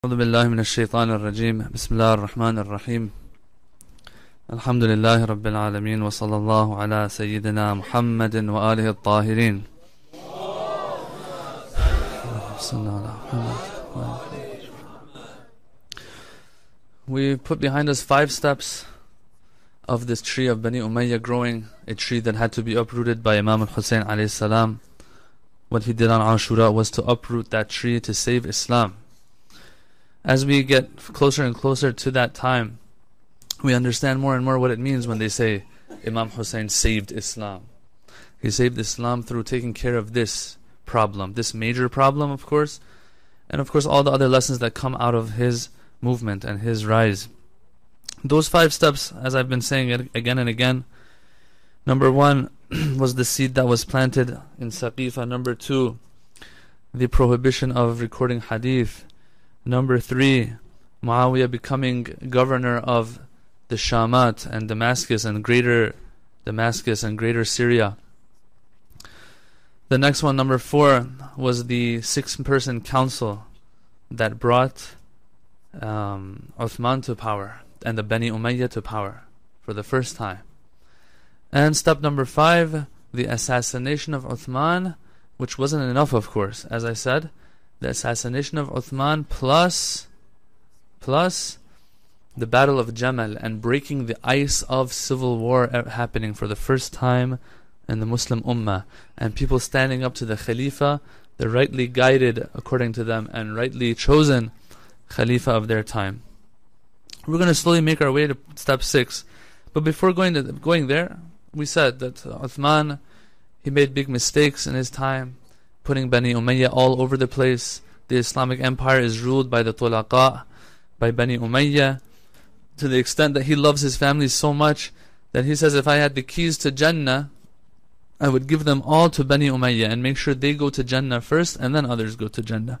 أعوذ بالله من الشيطان الرجيم بسم الله الرحمن الرحيم الحمد لله رب العالمين وصلى الله على سيدنا محمد وآله الطاهرين. We put behind us 5 steps of this tree of Bani Umayyah growing, a tree that had to be uprooted by Imam al-Hussein alayhi salam. What he did on Ashura was to uproot that tree to save Islam. As we get closer and closer to that time, we understand more and more what it means when they say Imam Hussein saved Islam. He saved Islam through taking care of this problem, this major problem, of course, and of course all the other lessons that come out of his movement and his rise. Those 5 steps, as I've been saying it again and again, number 1 was the seed that was planted in Saqifa. Number 2, the prohibition of recording hadith. Number 3, Muawiyah becoming governor of the Shamat and Damascus and greater Damascus and greater Syria. The next one, number 4, was the 6-person council that brought Uthman to power and the Bani Umayyah to power for the first time. And step number 5, the assassination of Uthman, which wasn't enough, of course. As I said, the assassination of Uthman plus the battle of Jamal and breaking the ice of civil war happening for the first time in the Muslim Ummah, and people standing up to the Khalifa, the rightly guided, according to them, and rightly chosen Khalifa of their time. We're going to slowly make our way to step 6, but before going there, we said that Uthman, he made big mistakes in his time, putting Bani Umayyah all over the place. The Islamic Empire is ruled by the Tulaqa, by Bani Umayyah, to the extent that he loves his family so much that he says, if I had the keys to Jannah, I would give them all to Bani Umayyah and make sure they go to Jannah first and then others go to Jannah.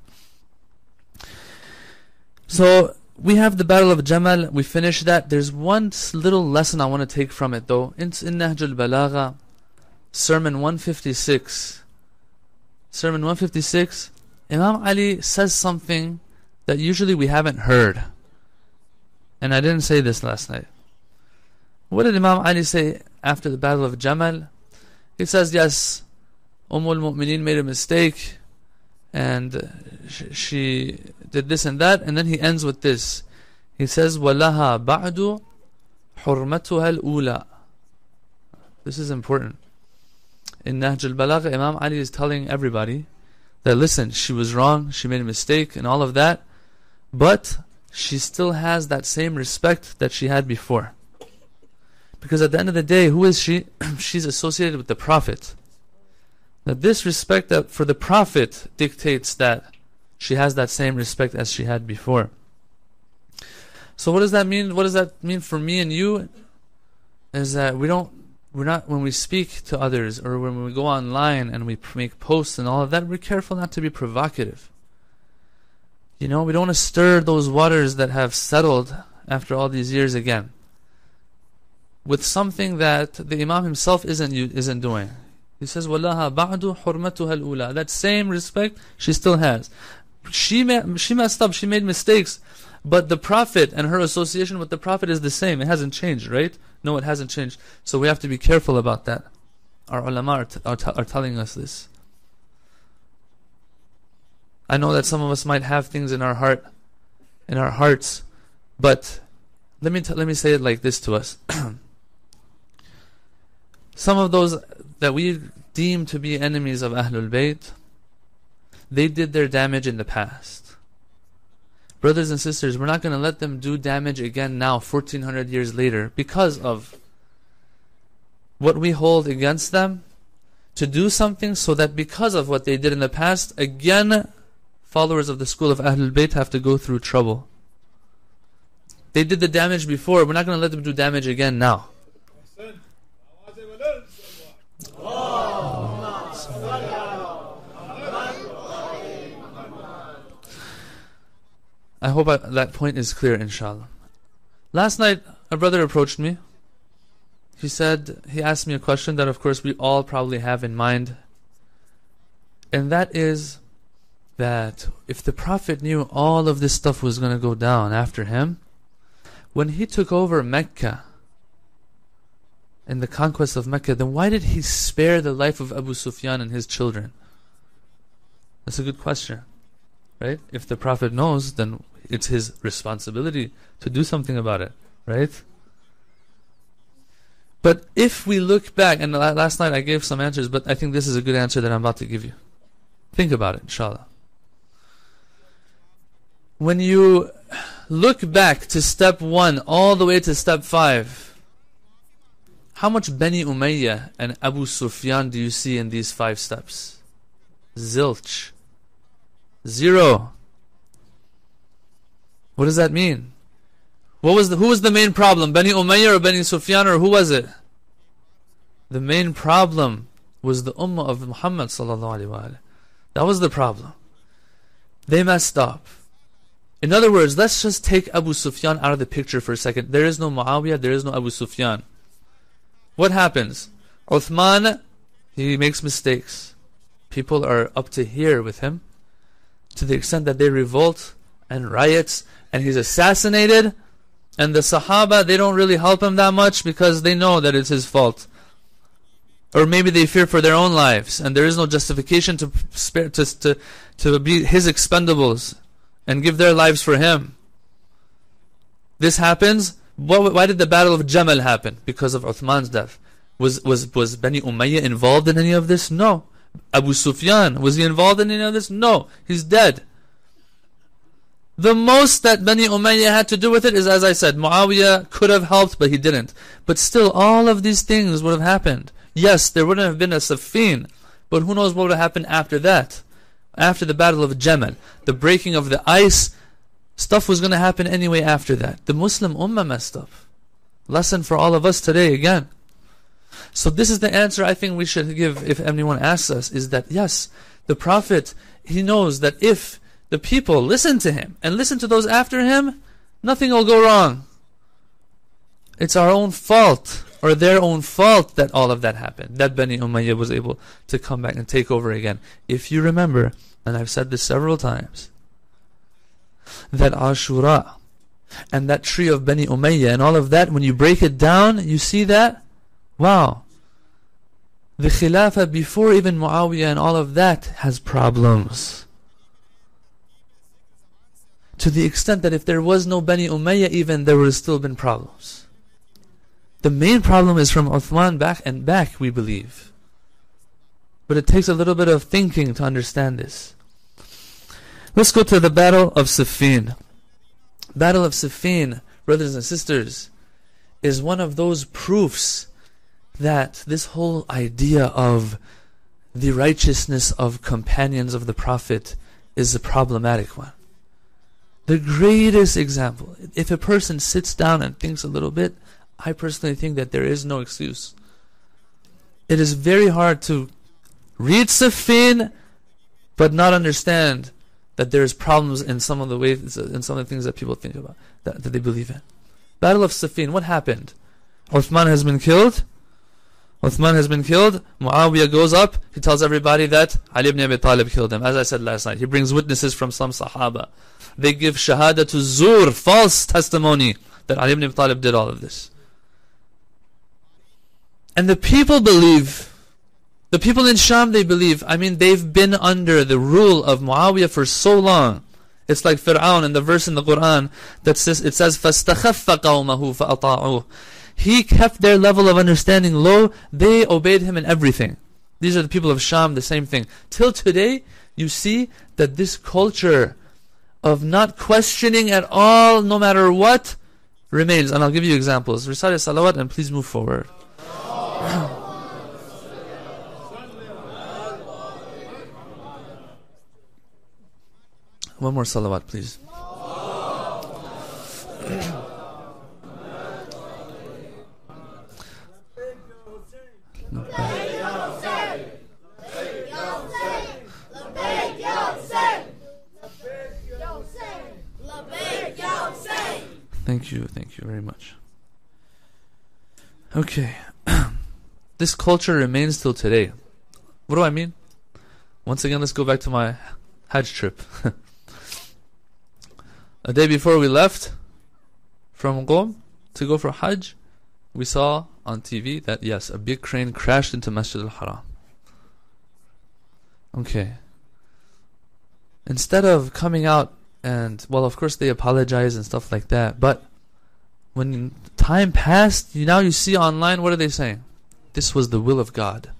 So we have the Battle of Jamal, we finished that. There's one little lesson I want to take from it though. It's in Nahjul Balagha, Sermon 156. Sermon 156, Imam Ali says something that usually we haven't heard. And I didn't say this last night. What did Imam Ali say after the Battle of Jamal? He says, yes, al-Mu'mineen made a mistake and she did this and that, and then he ends with this. He says, وَلَهَا بَعْدُ حُرْمَتُهَا الْأُولَى. This is important. In Nahj al-Balagha, Imam Ali is telling everybody that, listen, she was wrong, she made a mistake and all of that, but she still has that same respect that she had before. Because at the end of the day, who is she? She's associated with the Prophet. Now this respect that for the Prophet dictates that she has that same respect as she had before. So what does that mean? What does that mean for me and you? Is that we're not, when we speak to others or when we go online and we make posts and all of that, we're careful not to be provocative. You know, we don't want to stir those waters that have settled after all these years again with something that the Imam himself isn't doing. He says, وَلَهَا بَعْدُ حُرْمَتُهَا الْأُولَى. That same respect she still has. She messed up, she made mistakes, but the Prophet and her association with the Prophet is the same. It hasn't changed, right? No, it hasn't changed. So we have to be careful about that. Our ulama are telling us this. I know that some of us might have things in our hearts, but let me say it like this to us. Some of those that we deem to be enemies of Ahlul Bayt, they did their damage in the past. Brothers and sisters, we're not going to let them do damage again now, 1400 years later, because of what we hold against them, to do something so that because of what they did in the past, again, followers of the school of Ahlul Bayt have to go through trouble. They did the damage before, we're not going to let them do damage again now. I hope that point is clear, inshallah. Last night, a brother approached me. He asked me a question that of course we all probably have in mind. And that is that if the Prophet knew all of this stuff was going to go down after him, when he took over Mecca, in the conquest of Mecca, then why did he spare the life of Abu Sufyan and his children? That's a good question, right? If the Prophet knows, then it's his responsibility to do something about it, right? But if we look back, and last night I gave some answers, but I think this is a good answer that I'm about to give you. Think about it, inshallah. When you look back to step 1 all the way to step 5, how much Bani Umayyah and Abu Sufyan do you see in these 5 steps? Zilch. 0. What does that mean? Who was the main problem? Bani Umayyah or Bani Sufyan, or who was it? The main problem was the Ummah of Muhammad sallallahu alaihi wasallam. That was the problem. They messed up. In other words, let's just take Abu Sufyan out of the picture for a second. There is no Muawiyah, there is no Abu Sufyan. What happens? Uthman, he makes mistakes. People are up to here with him, to the extent that they revolt and riots, and he's assassinated, and the Sahaba, they don't really help him that much because they know that it's his fault. Or maybe they fear for their own lives, and there is no justification to be his expendables and give their lives for him. This happens. Why did the Battle of Jamal happen? Because of Uthman's death. Was Bani Umayyah involved in any of this? No. Abu Sufyan, was he involved in any of this? No. He's dead. The most that Bani Umayyah had to do with it is, as I said, Muawiyah could have helped, but he didn't. But still, all of these things would have happened. Yes, there wouldn't have been a Siffin, but who knows what would have happened after that? After the Battle of Jamal, the breaking of the ice, stuff was going to happen anyway after that. The Muslim Ummah messed up. Lesson for all of us today again. So this is the answer I think we should give if anyone asks us, is that yes, the Prophet, he knows that if the people listen to him and listen to those after him, nothing will go wrong. It's our own fault, or their own fault, that all of that happened, that Bani Umayyah was able to come back and take over again. If you remember, and I've said this several times, that Ashura and that tree of Bani Umayyah and all of that, when you break it down, you see that, wow, the Khilafah before even Muawiyah and all of that has problems. To the extent that if there was no Bani Umayyah even, there would have still been problems. The main problem is from Uthman back, we believe. But it takes a little bit of thinking to understand this. Let's go to the Battle of Siffin. Battle of Siffin, brothers and sisters, is one of those proofs that this whole idea of the righteousness of companions of the Prophet is a problematic one. The greatest example, if a person sits down and thinks a little bit, I personally think that there is no excuse. It is very hard to read Siffin but not understand that there's problems in some of the ways, in some of the things that people think about, that they believe in. Battle of Siffin, what happened? Uthman has been killed. Muawiyah goes up. He tells everybody that Ali ibn Abi Talib killed him. As I said last night, he brings witnesses from some Sahaba. They give shahada to zur, false testimony, that Ali ibn Abi Talib did all of this. And the people believe, the people in Sham, they believe, they've been under the rule of Muawiyah for so long. It's like Fir'aun in the verse in the Quran that says, it says, فَاسْتَخَفَّ قَوْمَهُ فَأَطَاعُوهُ. He kept their level of understanding low, they obeyed him in everything. These are the people of Sham, the same thing. Till today, you see that this culture of not questioning at all, no matter what, remains. And I'll give you examples. Recite salawat and please move forward. One more salawat, please. Thank you very much. Okay. This culture remains till today. What do I mean? Once again, let's go back to my Hajj trip. A day before we left from Qom to go for Hajj, we saw on TV that yes, a big crane crashed into Masjid al-Haram. Okay. Instead of coming out and, well, of course they apologize and stuff like that, but when time passed, now you see online, what are they saying? This was the will of God.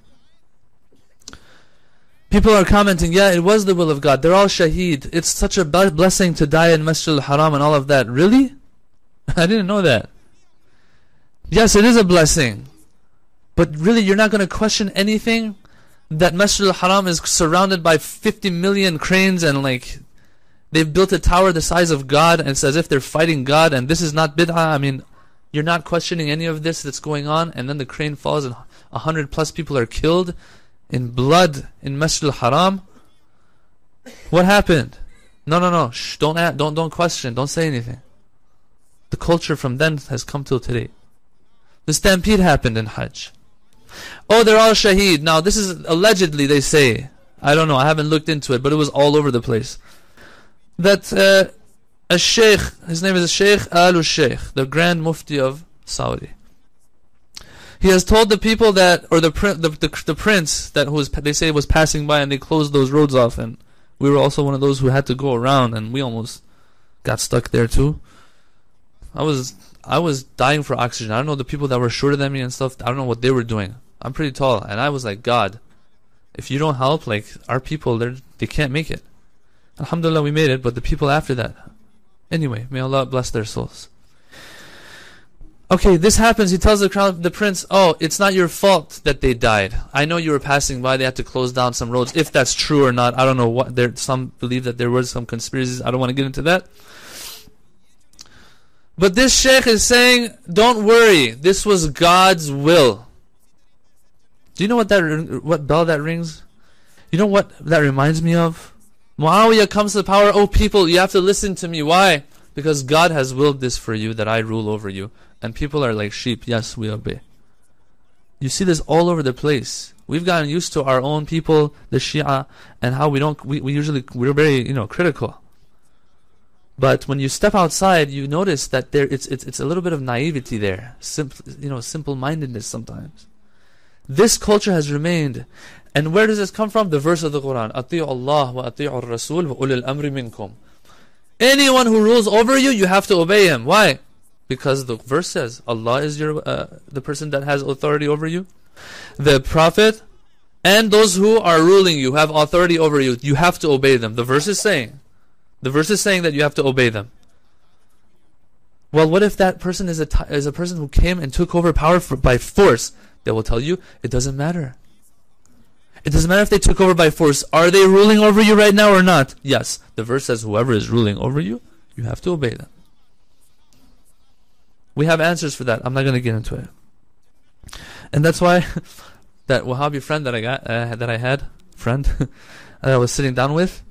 People are commenting, yeah, it was the will of God. They're all shaheed. It's such a blessing to die in Masjid al-Haram and all of that. Really? I didn't know that. Yes, it is a blessing. But really, you're not going to question anything? That Masjid al-Haram is surrounded by 50 million cranes and like they've built a tower the size of God and it's as if they're fighting God and this is not bid'ah. I mean, you're not questioning any of this that's going on, and then the crane falls and 100 plus people are killed in blood in Masjid al-Haram. What happened? No. Shh, don't question. Don't say anything. The culture from then has come till today. The stampede happened in Hajj. Oh, they're all shaheed. Now, this is allegedly, they say. I don't know. I haven't looked into it, but it was all over the place. That a sheikh, his name is Sheikh al-Sheikh, the Grand Mufti of Saudi. He has told the people that, or the prince that they say was passing by, and they closed those roads off, and we were also one of those who had to go around, and we almost got stuck there too. I was dying for oxygen. I don't know, the people that were shorter than me and stuff, I don't know what they were doing. I'm pretty tall, and I was like, God, if you don't help, like, our people, they can't make it. Alhamdulillah, we made it, but the people after that. Anyway, may Allah bless their souls. Okay, this happens. He tells the prince, oh, it's not your fault that they died. I know you were passing by. They had to close down some roads. If that's true or not, I don't know. Some believe that there were some conspiracies. I don't want to get into that. But this sheikh is saying, don't worry. This was God's will. Do you know what bell that rings? You know what that reminds me of? Muawiyah comes to power. Oh, people, you have to listen to me. Why? Because God has willed this for you, that I rule over you. And people are like sheep. Yes, we obey. You see this all over the place. We've gotten used to our own people, the Shia, and how we're very, critical. But when you step outside, you notice that it's a little bit of naivety there. Simple-mindedness sometimes. This culture has remained. And where does this come from? The verse of the Quran. أَطِيعُ اللَّهِ وَأَطِيعُ الرَّسُولِ وَأُولِي الْأَمْرِ مِنْكُمْ. Anyone who rules over you, you have to obey him. Why? Because the verse says, Allah is the person that has authority over you. The Prophet and those who are ruling you, have authority over you, you have to obey them. The verse is saying that you have to obey them. Well, what if that person is a person who came and took over power by force? They will tell you, it doesn't matter. It doesn't matter if they took over by force. Are they ruling over you right now or not? Yes. The verse says whoever is ruling over you, you have to obey them. We have answers for that. I'm not going to get into it. And that's why that Wahhabi friend that I had, that I was sitting down with,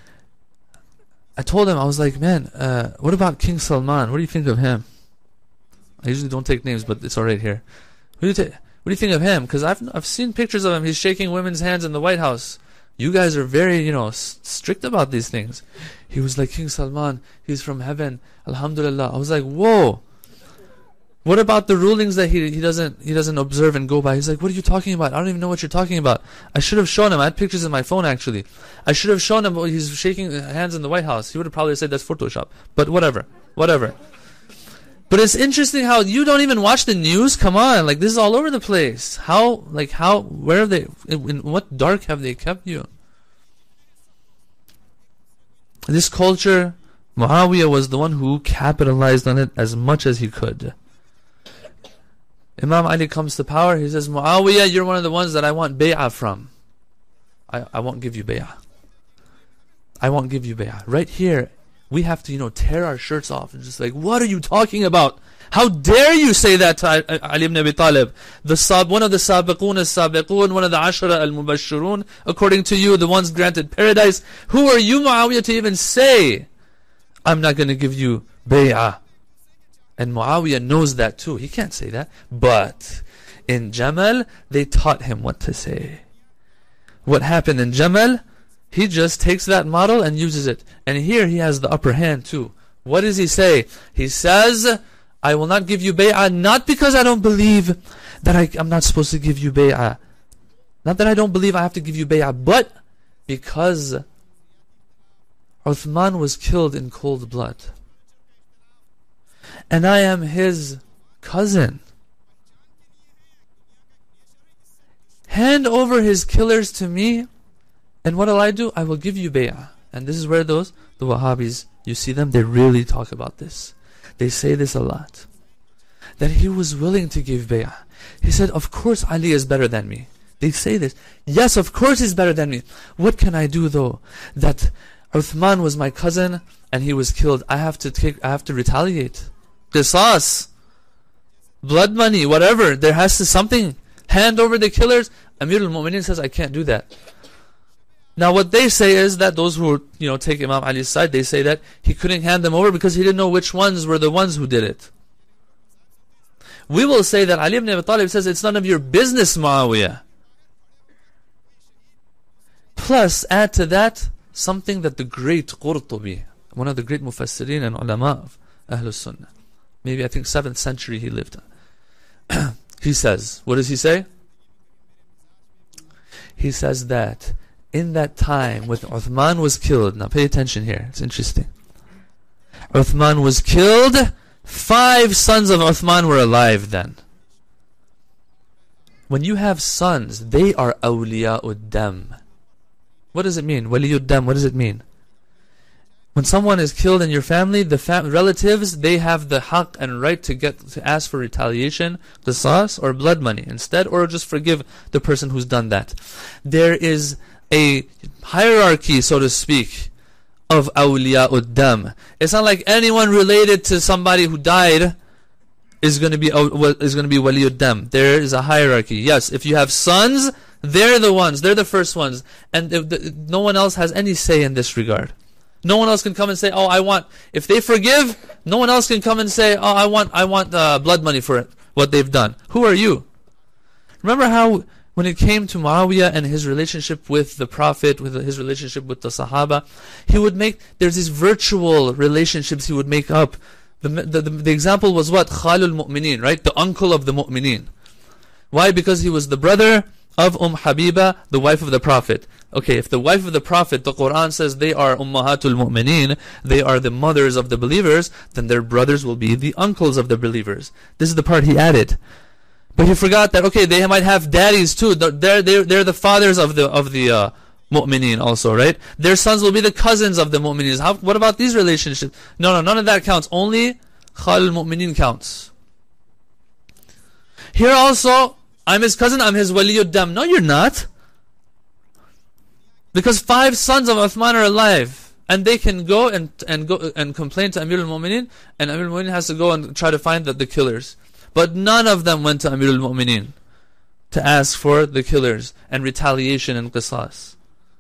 I told him, I was like, man, what about King Salman? What do you think of him? I usually don't take names, but it's alright here. What do you think of him? Because I've seen pictures of him. He's shaking women's hands in the White House. You guys are very, strict about these things. He was like, King Salman, he's from heaven. Alhamdulillah. I was like, whoa. What about the rulings that he doesn't observe and go by? He's like, what are you talking about? I don't even know what you're talking about. I should have shown him. I had pictures in my phone actually. I should have shown him he's shaking hands in the White House. He would have probably said that's Photoshop. But whatever. But it's interesting how you don't even watch the news. Come on, like this is all over the place. Where have they? In what dark have they kept you? This culture, Muawiyah was the one who capitalized on it as much as he could. Imam Ali comes to power. He says, Muawiyah, you're one of the ones that I want bay'ah from. I won't give you bay'ah. I won't give you bay'ah. Right here, we have to, tear our shirts off and just like, what are you talking about? How dare you say that to Ali ibn Abi Talib? One of the Sabiqun al-Sabiqun, one of the Ashara al-Mubashshirun, according to you, the ones granted paradise. Who are you, Muawiyah, to even say, I'm not going to give you bay'ah? And Muawiyah knows that too. He can't say that. But in Jamal, they taught him what to say. What happened in Jamal? He just takes that model and uses it. And here he has the upper hand too. What does he say? He says, I will not give you bay'ah, not because I don't believe that I'm not supposed to give you bay'ah. Not that I don't believe I have to give you bay'ah, but because Uthman was killed in cold blood. And I am his cousin. Hand over his killers to me, and what will I do? I will give you bay'ah. And this is where the Wahhabis, you see them, they really talk about this. They say this a lot. That he was willing to give bay'ah. He said, of course Ali is better than me. They say this. Yes, of course he's better than me. What can I do though? That Uthman was my cousin and he was killed. I have to retaliate. Qisas. Blood money, whatever. There has to something. Hand over the killers. Amir al-Mu'mineen says, I can't do that. Now what they say is that those who take Imam Ali's side, they say that he couldn't hand them over because he didn't know which ones were the ones who did it. We will say that Ali ibn Abi Talib says it's none of your business, Muawiyah. Plus, add to that something that the great Qurtubi, one of the great Mufassirin and ulama of Ahlus Sunnah, maybe I think 7th century he lived. He says, what does he say? He says that in that time when Uthman was killed, now pay attention here, it's interesting. Uthman was killed, 5 sons of Uthman were alive then. When you have sons, they are awliya'ud dam. What does it mean? Waliyud dam, what does it mean? When someone is killed in your family, the relatives, they have the haqq and right to ask for retaliation, qisas, or blood money instead, or just forgive the person who's done that. There is a hierarchy, so to speak, of awliya'ud dam. It's not like anyone related to somebody who died is going to be waliyud dam. There is a hierarchy. Yes, if you have sons, they're the ones, they're the first ones, and no one else has any say in this regard. No one else can come and say, oh, I want, if they forgive, no one else can come and say, oh, I want blood money for it, what they've done. Who are you? Remember how when it came to Muawiyah and his relationship with the Prophet, with his relationship with the Sahaba, there's these virtual relationships he would make up. The example was what? Khalul Mu'mineen, right? The uncle of the Mu'mineen. Why? Because he was the brother of Habiba, the wife of the Prophet. Okay, if the wife of the Prophet, the Quran says they are Ummahatul Mu'mineen, they are the mothers of the believers, then their brothers will be the uncles of the believers. This is the part he added. But he forgot that, okay, they might have daddies too. They're the fathers of the Mu'mineen also, right? Their sons will be the cousins of the Mu'mineen. What about these relationships? No, none of that counts. Only Khalul Mu'mineen counts. Here also, I'm his cousin, I'm his waliyud dam. No, you're not. Because 5 sons of Uthman are alive. And they can go and complain to Amir al-Mu'mineen, and Amir al-Mu'mineen has to go and try to find the killers. But none of them went to Amir al-Mu'mineen to ask for the killers and retaliation and qisas.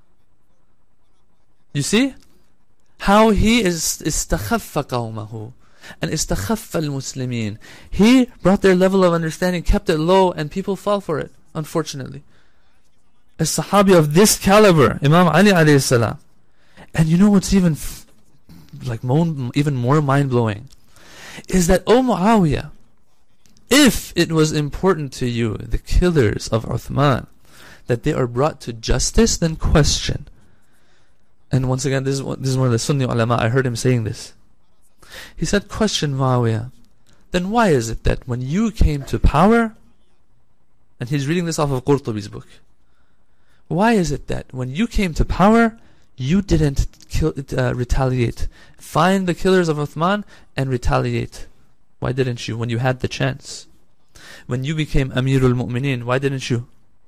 You see? How he istakhaffa qawmahu and istakhaffa al-Muslimin. He brought their level of understanding, kept it low, and people fall for it, unfortunately. A Sahabi of this caliber, Imam Ali alayhi salam. And you know what's even more mind-blowing? Is that, O Muawiyah, if it was important to you, the killers of Uthman, that they are brought to justice, then question. And once again, this is one of the Sunni ulama, I heard him saying this. He said, question Muawiyah, then why is it that when you came to power, and he's reading this off of Qurtubi's book, why is it that when you came to power, you didn't retaliate? Find the killers of Uthman and retaliate. Why didn't you when you had the chance? When you became Amirul Mu'mineen, why didn't you?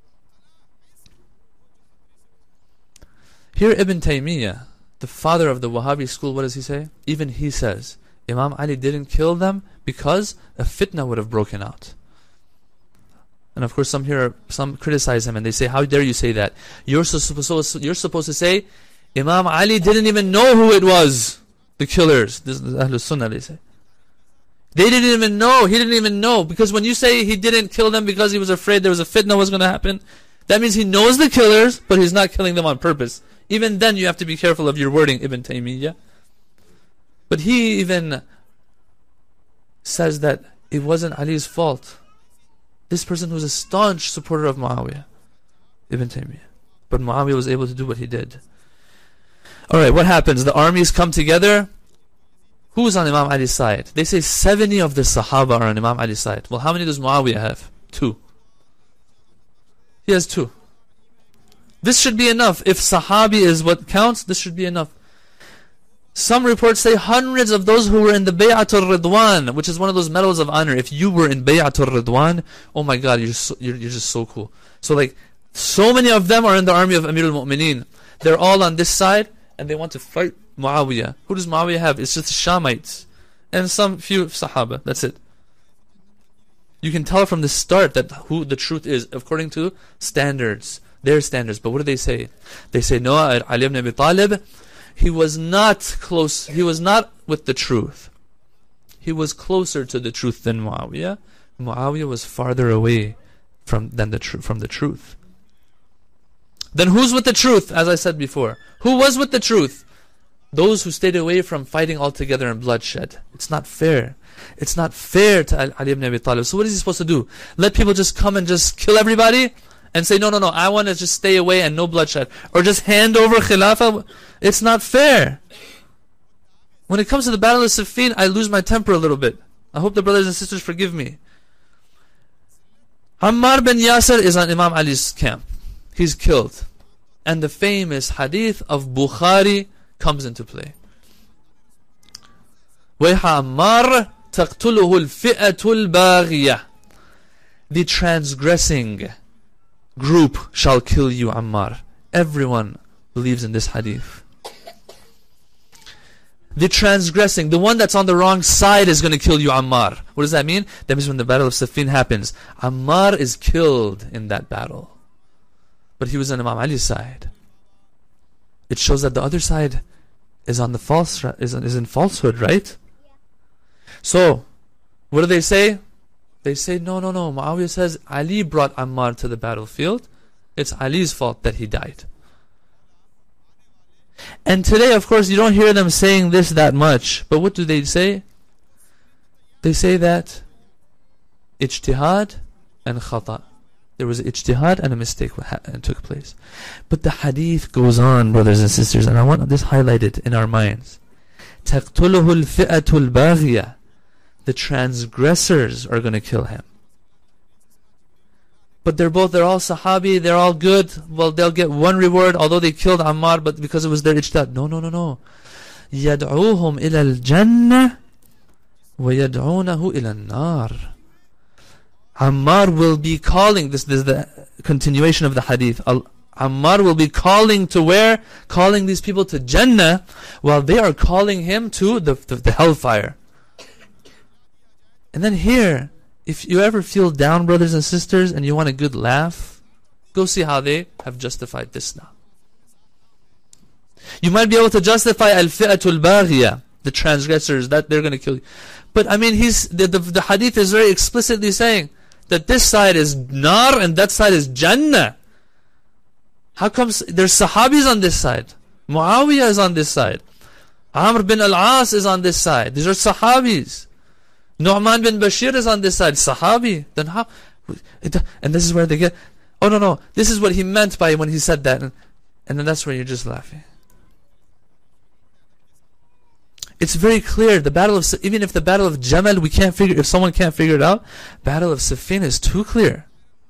Here Ibn Taymiyyah, the father of the Wahhabi school, what does he say? Even he says, Imam Ali didn't kill them because a fitna would have broken out. And of course some criticize him and they say, how dare you say that? You're supposed to say, Imam Ali didn't even know who it was, the killers. This is Ahlus Sunnah, they say. They didn't even know, he didn't even know. Because when you say he didn't kill them because he was afraid there was a fitna was going to happen, that means he knows the killers, but he's not killing them on purpose. Even then you have to be careful of your wording, Ibn Taymiyyah. But he even says that it wasn't Ali's fault. This person was a staunch supporter of Muawiyah, Ibn Taymiyyah. But Muawiyah was able to do what he did. Alright, what happens? The armies come together. Who's on Imam Ali's side? They say 70 of the Sahaba are on Imam Ali's side. Well, how many does Muawiyah have? 2. He has 2. This should be enough. If Sahabi is what counts, this should be enough. Some reports say hundreds of those who were in the Bay'atul Ridwan, which is one of those medals of honor. If you were in Bay'atul Ridwan, oh my God, you're just so cool. So like, so many of them are in the army of Amir al-Mu'mineen. They're all on this side, and they want to fight Muawiyah. Who does Muawiyah have? It's just the Shamites and some few Sahaba. That's it. You can tell from the start that who the truth is according to standards, their standards. But what do they say? They say, no, Ali ibn Abi Talib, he was not close. He was not with the truth. He was closer to the truth than Muawiyah. Muawiyah was farther away from the truth. Then who's with the truth? As I said before, who was with the truth? Those who stayed away from fighting altogether and bloodshed. It's not fair. It's not fair to Ali ibn Abi Talib. So what is he supposed to do? Let people just come and just kill everybody? And say, no, I want to just stay away and no bloodshed. Or just hand over Khilafah? It's not fair. When it comes to the Battle of Siffin, I lose my temper a little bit. I hope the brothers and sisters forgive me. Ammar bin Yasir is on Imam Ali's camp. He's killed. And the famous hadith of Bukhari comes into play. وَيْحَ عَمَّارَ تَقْتُلُهُ الْفِئَةُ الْبَاغِيَةُ. The transgressing group shall kill you, Ammar. Everyone believes in this hadith. The transgressing, the one that's on the wrong side is going to kill you, Ammar. What does that mean? That means when the battle of Siffin happens, Ammar is killed in that battle. But he was on Imam Ali's side. It shows that the other side is on the is in falsehood, right? So, what do they say? They say, no. Muawiyah says, Ali brought Ammar to the battlefield. It's Ali's fault that he died. And today, of course, you don't hear them saying this that much. But what do they say? They say that ijtihad and khata. There was ijtihad and a mistake took place. But the hadith goes on, brothers and sisters, and I want this highlighted in our minds. تَقْتُلُهُ الْفِئَةُ الْبَاغِيَةُ. The transgressors are going to kill him. But they're all Sahabi, they're all good. Well, they'll get one reward, although they killed Ammar, but because it was their ijtihad. No. يَدْعُوهُمْ إِلَى الْجَنَّةِ وَيَدْعُونَهُ إِلَى النَّارِ. Ammar will be calling, this is the continuation of the hadith. Ammar will be calling to where? Calling these people to Jannah, while they are calling him to the hellfire. And then here, if you ever feel down, brothers and sisters, and you want a good laugh, go see how they have justified this now. You might be able to justify al-fi'atul baghiyah, the transgressors, that they're going to kill you. But I mean, the hadith is very explicitly saying that this side is nar and that side is Jannah. How comes there's Sahabis on this side? Muawiyah is on this side. Amr bin al-As is on this side. These are Sahabis. Nu'man bin Bashir is on this side. Sahabi. Then how? And this is where they get, oh no, this is what he meant by when he said that. And then that's where you're just laughing. It's very clear. The battle of, even if the battle of Jamal, if someone can't figure it out, battle of Siffin is too clear.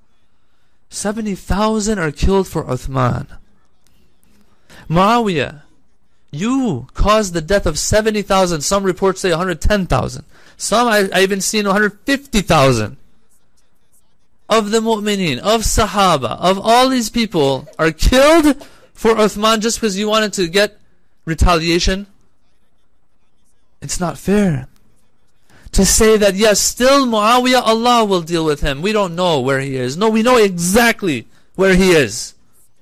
70,000 are killed for Uthman. Muawiyah, you caused the death of 70,000. Some reports say 110,000. Some I even seen 150,000 of the mu'mineen, of Sahaba, of all these people are killed for Uthman just because you wanted to get retaliation. It's not fair to say that yes, still Muawiyah, Allah will deal with him. We don't know where he is. No, we know exactly where he is.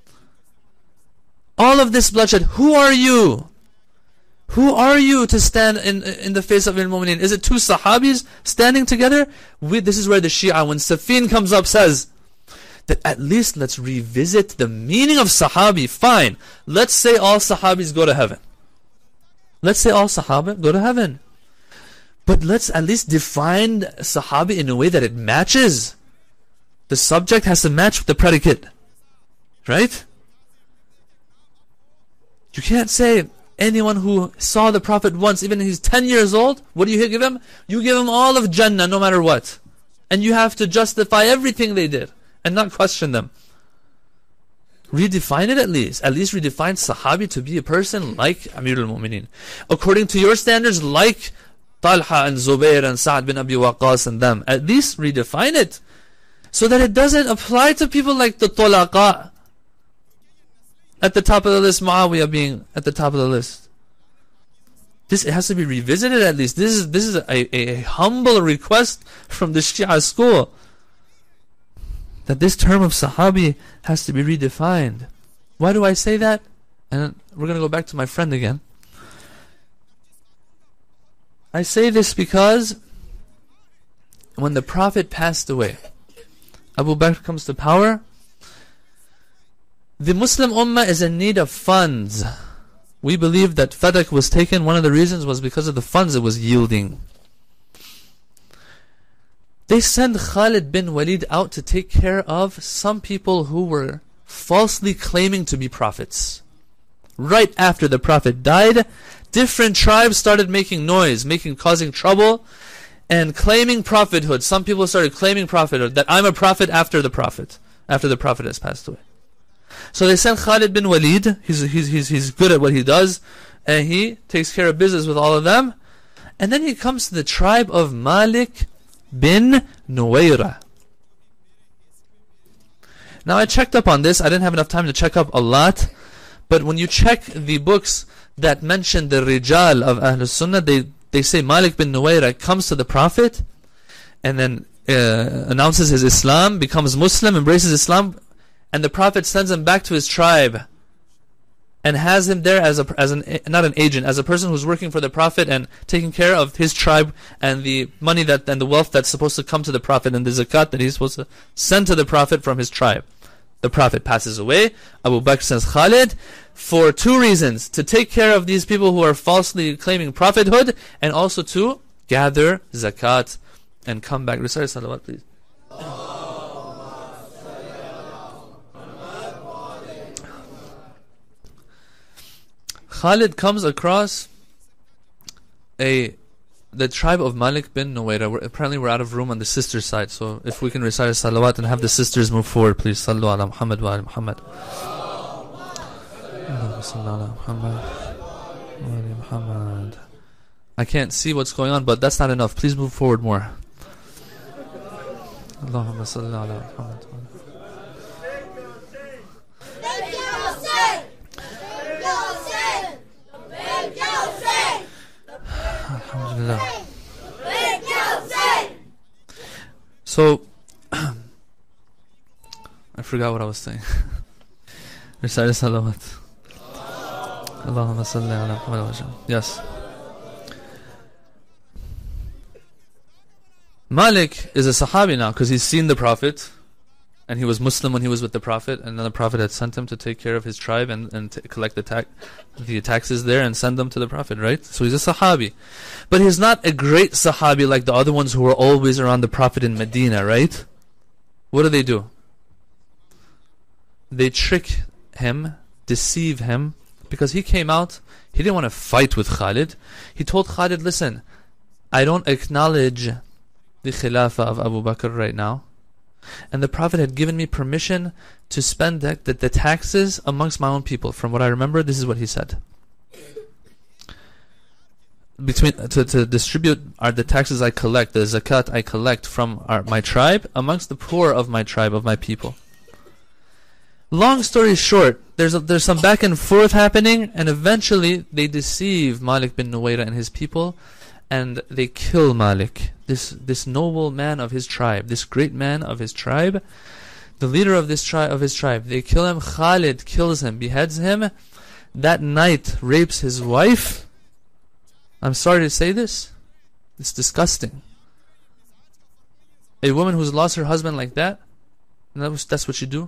All of this bloodshed, who are you? Who are you to stand in the face of al-Mu'mineen? Is it two Sahabis standing together? This is where the Shia, when Siffin comes up, says that that at least let's revisit the meaning of Sahabi. Fine. Let's say all Sahabis go to heaven. Let's say all Sahaba go to heaven. But let's at least define Sahabi in a way that it matches. The subject has to match with the predicate. Right? You can't say anyone who saw the Prophet once, even if he's 10 years old, what do you give him? You give him all of Jannah no matter what. And you have to justify everything they did and not question them. Redefine it at least. At least redefine Sahabi to be a person like Amir al-Mu'mineen. According to your standards, like Talha and Zubair and Sa'ad bin Abi Waqqas and them. At least redefine it. So that it doesn't apply to people like the Tulaqa. At the top of the list, Muawiyah being at the top of the list. It has to be revisited at least. This is a humble request from the Shia school. That this term of Sahabi has to be redefined. Why do I say that? And we're going to go back to my friend again. I say this because when the Prophet passed away, Abu Bakr comes to power, the Muslim Ummah is in need of funds. We believe that Fadak was taken, one of the reasons was because of the funds it was yielding. They send Khalid bin Walid out to take care of some people who were falsely claiming to be prophets. Right after the Prophet died, different tribes started making noise, causing trouble, and claiming prophethood. Some people started claiming prophethood, that I'm a prophet after the Prophet has passed away. So they sent Khalid bin Walid. He's good at what he does, and he takes care of business with all of them. And then he comes to the tribe of Malik bin Nuwayra. Now I checked up on this. I didn't have enough time to check up a lot, but when you check the books that mention the Rijal of Ahlul Sunnah, they say Malik bin Nuwayra comes to the Prophet and then announces his Islam, becomes Muslim, embraces Islam, and the Prophet sends him back to his tribe and has him there as not an agent, as a person who's working for the Prophet and taking care of his tribe and the money and the wealth that's supposed to come to the Prophet and the zakat that he's supposed to send to the Prophet from his tribe. The Prophet passes away. Abu Bakr sends Khalid for two reasons: to take care of these people who are falsely claiming prophethood, and also to gather zakat and come back. Recite salawat, please. Khalid comes across the tribe of Malik bin Nuwayra. Apparently we're out of room on the sisters' side, so if we can recite a salawat and have the sisters move forward, please. Sallu ala Muhammad wa ala Muhammad. Muhammad. I can't see what's going on, but that's not enough. Please move forward more. Allahumma salli ala Muhammad. Alhamdulillah. So, I forgot what I was saying. Recite salawat. Allahumma salli ala Muhammad. Yes. Malik is a Sahabi now because he's seen the Prophet and he was Muslim when he was with the Prophet, and then the Prophet had sent him to take care of his tribe and collect the taxes there and send them to the Prophet, right? So he's a Sahabi. But he's not a great Sahabi like the other ones who were always around the Prophet in Medina, right? What do? They trick him, deceive him, because he came out, he didn't want to fight with Khalid. He told Khalid, listen, I don't acknowledge the Khilafah of Abu Bakr right now. And the Prophet had given me permission to spend the taxes amongst my own people. From what I remember, this is what he said. To distribute the taxes I collect, the zakat I collect from my tribe, amongst the poor of my tribe, of my people. Long story short, there's some back and forth happening, and eventually they deceive Malik bin Nuwayra and his people, and they kill Malik, this noble man of his tribe, this great man of his tribe, the leader of his tribe. They kill him. Khalid kills him, beheads him. That night, rapes his wife. I'm sorry to say this. It's disgusting. A woman who's lost her husband like that, And that's what you do?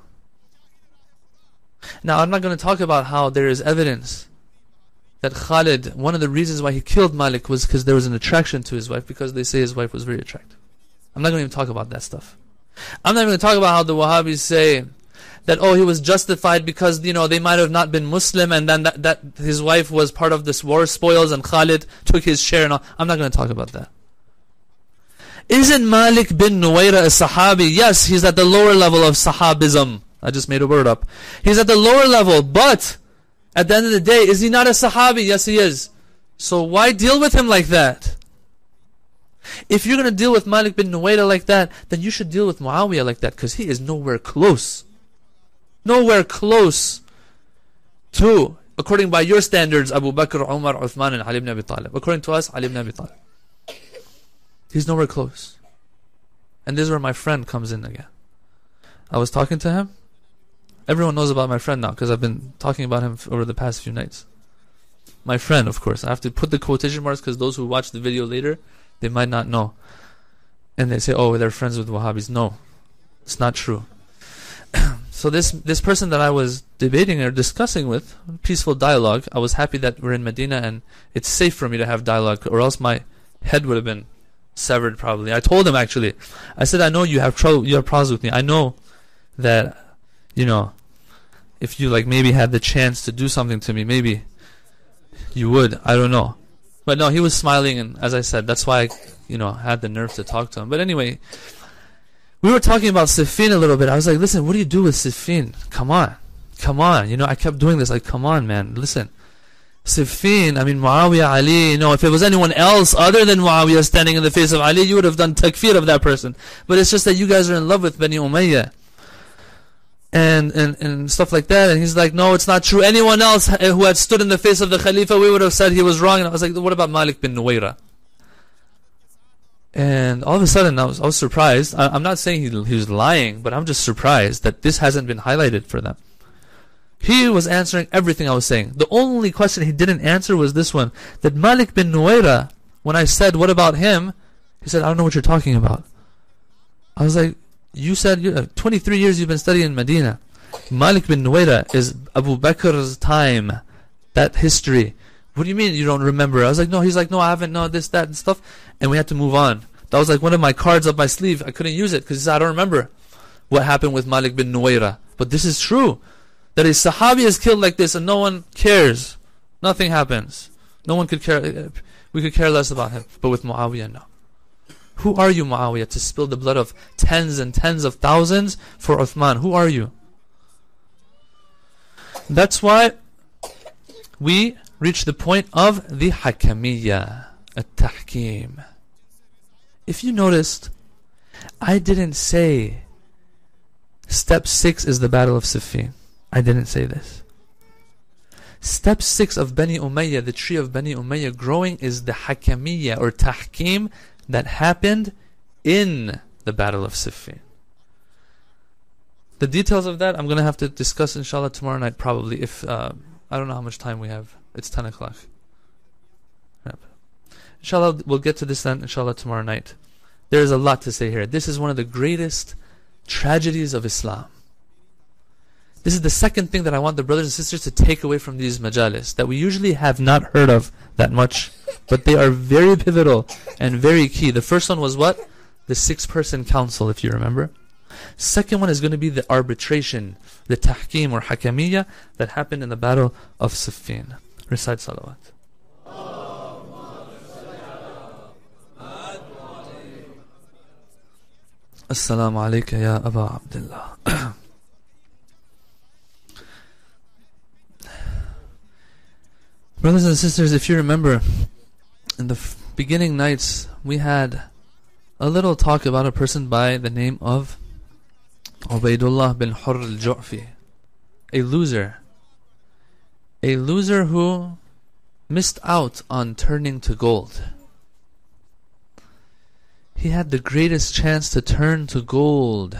Now, I'm not going to talk about how there is evidence that Khalid, one of the reasons why he killed Malik was because there was an attraction to his wife, because they say his wife was very attractive. I'm not going to even talk about that stuff. I'm not even going to talk about how the Wahhabis say that, oh, he was justified because, they might have not been Muslim, and then that his wife was part of this war spoils and Khalid took his share and all. I'm not going to talk about that. Isn't Malik bin Nuwayra a Sahabi? Yes, he's at the lower level of Sahabism. I just made a word up. He's at the lower level, but at the end of the day, is he not a Sahabi? Yes, he is. So why deal with him like that? If you're going to deal with Malik bin Nuwayra like that, then you should deal with Muawiyah like that, because he is nowhere close. Nowhere close to, according by your standards, Abu Bakr, Umar, Uthman, and Ali ibn Abi Talib. According to us, Ali ibn Abi Talib. He's nowhere close. And this is where my friend comes in again. I was talking to him. Everyone knows about my friend now, because I've been talking about him over the past few nights. My friend, of course. I have to put the quotation marks, because those who watch the video later, they might not know. And they say, oh, they're friends with Wahhabis. No, it's not true. So this person that I was debating or discussing with, peaceful dialogue, I was happy that we're in Medina and it's safe for me to have dialogue, or else my head would have been severed probably. I told him actually, I said, I know you have trouble, you have problems with me. I know that, if you maybe had the chance to do something to me, maybe you would. I don't know. But no, he was smiling, and as I said, that's why I, had the nerve to talk to him. But anyway, we were talking about Siffin a little bit. I was like, listen, what do you do with Siffin? Come on. I kept doing this, come on, man, listen. Siffin, Muawiyah, Ali, if it was anyone else other than Muawiyah standing in the face of Ali, you would have done takfir of that person. But it's just that you guys are in love with Bani Umayyah. And stuff like that. And he's like, no, it's not true. Anyone else who had stood in the face of the Khalifa, we would have said he was wrong. And I was like, what about Malik bin Nuwayra? And all of a sudden, I was surprised. I'm not saying he was lying, but I'm just surprised that this hasn't been highlighted for them. He was answering everything I was saying. The only question he didn't answer was this one. That Malik bin Nuwayra, when I said, what about him? He said, I don't know what you're talking about. I was like, you said 23 years you've been studying in Medina. Malik bin Nuwayra is Abu Bakr's time. That history. What do you mean you don't remember? I was like, no. He's like, no, I haven't. No, this, that, and stuff. And we had to move on. That was like one of my cards up my sleeve. I couldn't use it because I don't remember what happened with Malik bin Nuwayra. But this is true. That a Sahabi is killed like this and no one cares. Nothing happens. No one could care. We could care less about him. But with Muawiyah, no. Who are you, Muawiyah, to spill the blood of tens and tens of thousands for Uthman? Who are you? That's why we reach the point of the Hakamiyya, at-Tahkim. If you noticed, I didn't say step 6 is the Battle of Siffin. I didn't say this. Step 6 of Bani Umayyah, the tree of Bani Umayyah growing, is the Hakamiyya or Tahkim that happened in the Battle of Siffin. The details of that I'm going to have to discuss inshallah tomorrow night probably, if I don't know how much time we have. It's 10 o'clock. Yep. Inshallah we'll get to this then inshallah tomorrow night. There is a lot to say here. This is one of the greatest tragedies of Islam. This is the second thing that I want the brothers and sisters to take away from these majalis, that we usually have not heard of that much, but they are very pivotal and very key. The first one was what? The 6-person council, if you remember. Second one is going to be the arbitration, the tahkim or hakamiyya that happened in the Battle of Siffin. Recite salawat. Assalamu alayka ya Aba Abdullah. Brothers and sisters, if you remember, in the beginning nights, we had a little talk about a person by the name of Ubaydullah bin Hurr al-Ju'fi, a loser who missed out on turning to gold. He had the greatest chance to turn to gold.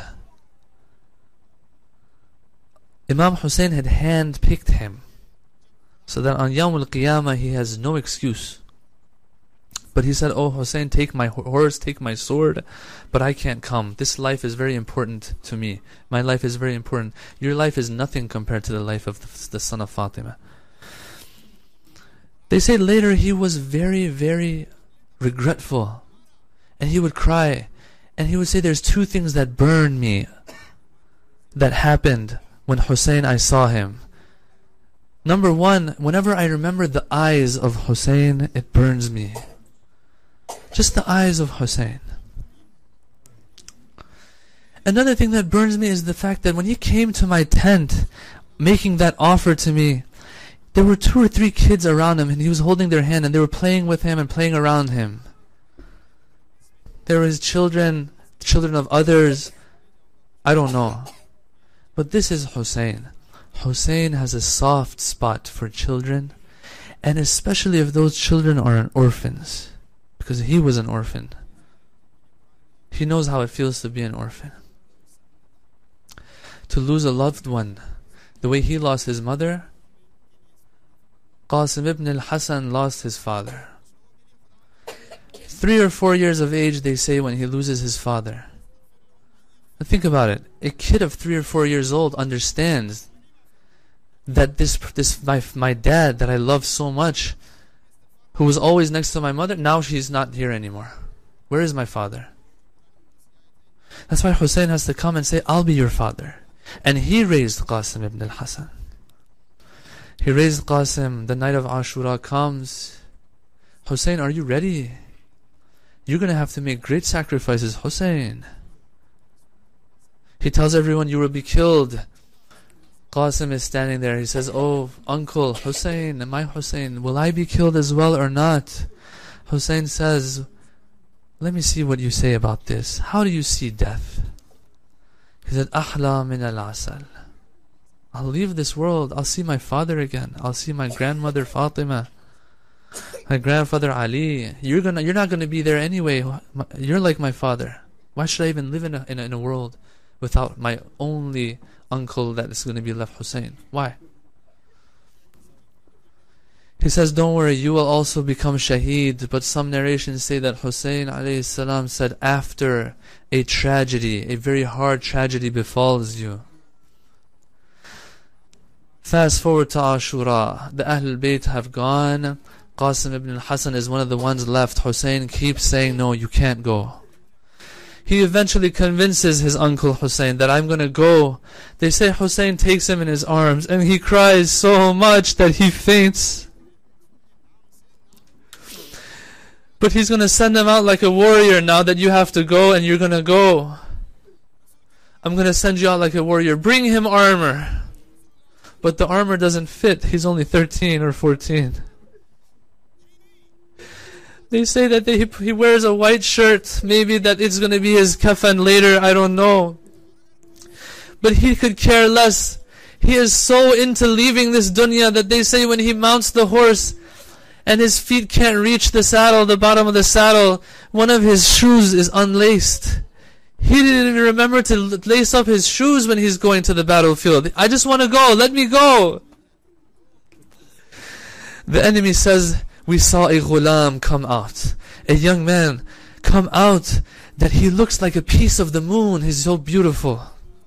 Imam Hussein had hand-picked him, so that on Yawm al-Qiyamah he has no excuse. But he said, "Oh Hussein, take my horse, take my sword, but I can't come. This life is very important to me. My life is very important. Your life is nothing compared to the life of the son of Fatima." They say later he was very, very regretful. And he would cry. And he would say, "There's two things that burn me that happened when Hussein, I saw him. Number one, whenever I remember the eyes of Hussein, it burns me. Just the eyes of Hussein. Another thing that burns me is the fact that when he came to my tent, making that offer to me, there were 2 or 3 kids around him, and he was holding their hand, and they were playing with him and playing around him. There were his children of others, I don't know. But this is Hussein. Hussein has a soft spot for children, and especially if those children are orphans, because he was an orphan. He knows how it feels to be an orphan. To lose a loved one, the way he lost his mother, Qasim ibn al-Hasan lost his father. 3 or 4 years of age, they say, when he loses his father. But think about it. A kid of 3 or 4 years old understands that my dad that I love so much, who was always next to my mother, now she's not here anymore. Where is my father? That's why Hussein has to come and say, "I'll be your father." And he raised Qasim ibn al-Hasan. He raised Qasim. The night of Ashura comes. "Hussein, are you ready? You're going to have to make great sacrifices, Hussein." He tells everyone, "You will be killed." Qasim is standing there. He says, "Oh, uncle, Hussein, my Hussein, will I be killed as well or not?" Hussein says, "Let me see what you say about this. How do you see death?" He said, "Ahla min al-asal." I'll leave this world. I'll see my father again. I'll see my grandmother Fatima, my grandfather Ali. You're not gonna be there anyway. You're like my father. Why should I even live in a world without my only uncle that is going to be left, Hussein? Why? He says, "Don't worry, you will also become shaheed." But some narrations say that Hussein alayhi salam said, after a tragedy, a very hard tragedy befalls you. Fast forward to Ashura. The Ahlul Bayt have gone. Qasim ibn al-Hasan is one of the ones left. Hussein keeps saying, "No, you can't go." He eventually convinces his uncle Hussein that I'm going to go. They say Hussein takes him in his arms and he cries so much that he faints. But he's going to send him out like a warrior now that you have to go and you're going to go. I'm going to send you out like a warrior. Bring him armor. But the armor doesn't fit. He's only 13 or 14. They say that he wears a white shirt. Maybe that it's going to be his kafan later. I don't know. But he could care less. He is so into leaving this dunya that they say when he mounts the horse and his feet can't reach the saddle, the bottom of the saddle, one of his shoes is unlaced. He didn't even remember to lace up his shoes when he's going to the battlefield. "I just want to go. Let me go." The enemy says, "We saw a ghulam come out, a young man come out, that he looks like a piece of the moon. He's so beautiful."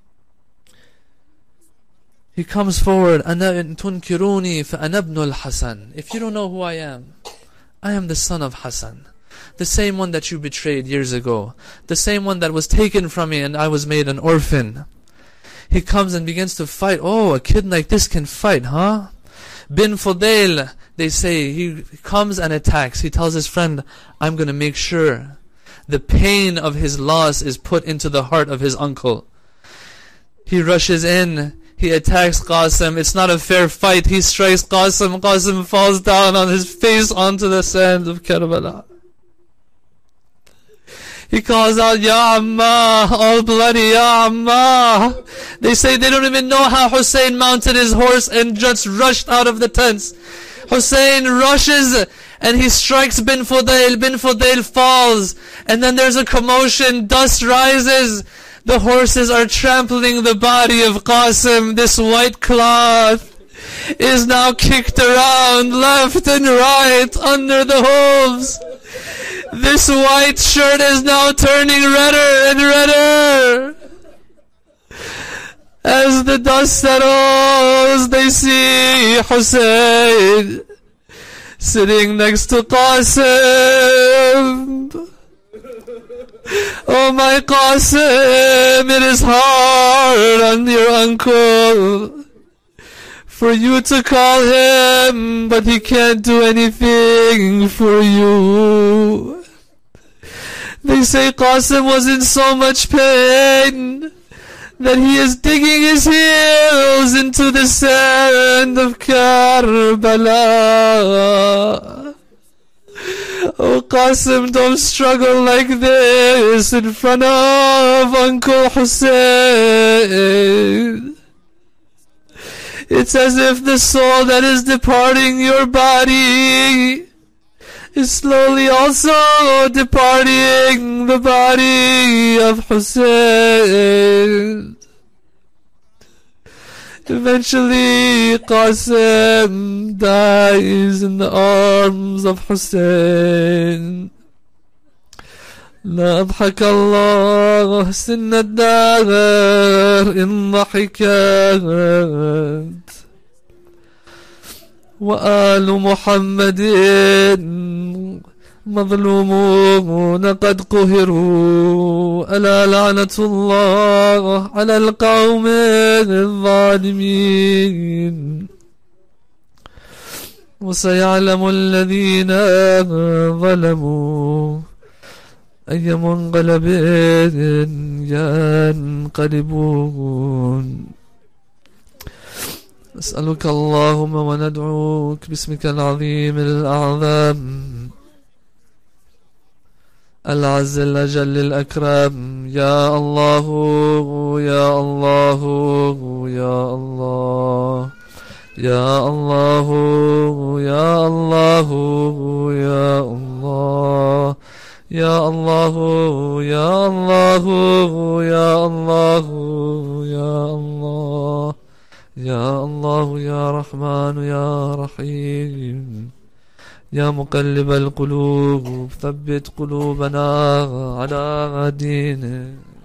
He comes forward, "Ana in tunkiruni fa ana ibn al-Hasan." If you don't know who I am the son of Hassan. The same one that you betrayed years ago. The same one that was taken from me and I was made an orphan. He comes and begins to fight. Oh, a kid like this can fight, huh? Bin Fudail, they say, he comes and attacks. He tells his friend, "I'm going to make sure the pain of his loss is put into the heart of his uncle." He rushes in. He attacks Qasim. It's not a fair fight. He strikes Qasim. Qasim falls down on his face onto the sand of Karbala. He calls out, "Ya Amma," all bloody, "Ya Amma." They say they don't even know how Hussein mounted his horse and just rushed out of the tents. Hussein rushes and he strikes Bin Fudail. Bin Fudail falls. And then there's a commotion. Dust rises. The horses are trampling the body of Qasim. This white cloth is now kicked around left and right under the hooves. This white shirt is now turning redder and redder. As the dust settles, they see Hussein sitting next to Qasim. Oh my Qasim, it is hard on your uncle for you to call him, but he can't do anything for you. They say Qasim was in so much pain that he is digging his heels into the sand of Karbala. Oh Qasim, don't struggle like this in front of Uncle Hussein. It's as if the soul that is departing your body is slowly also departing the body of Hussein. Eventually, Qasim dies in the arms of Hussein. لا أضحك الله سن الدهر إن ضحكت وآل محمد مظلومون قد قهروا ألا لعنة الله على القوم الظالمين وسيعلم الذين ظلموا أي منقلب ينقلبون. نسألك اللهم وندعوك باسمك العظيم الأعظم العز الأجل الأكرم. يا الله يا الله يا الله يا الله يا الله يا الله يا الله يا الله يا الله يا الله يا الله يا رحمن يا رحيم يا مقلب القلوب ثبت قلوبنا على دينك.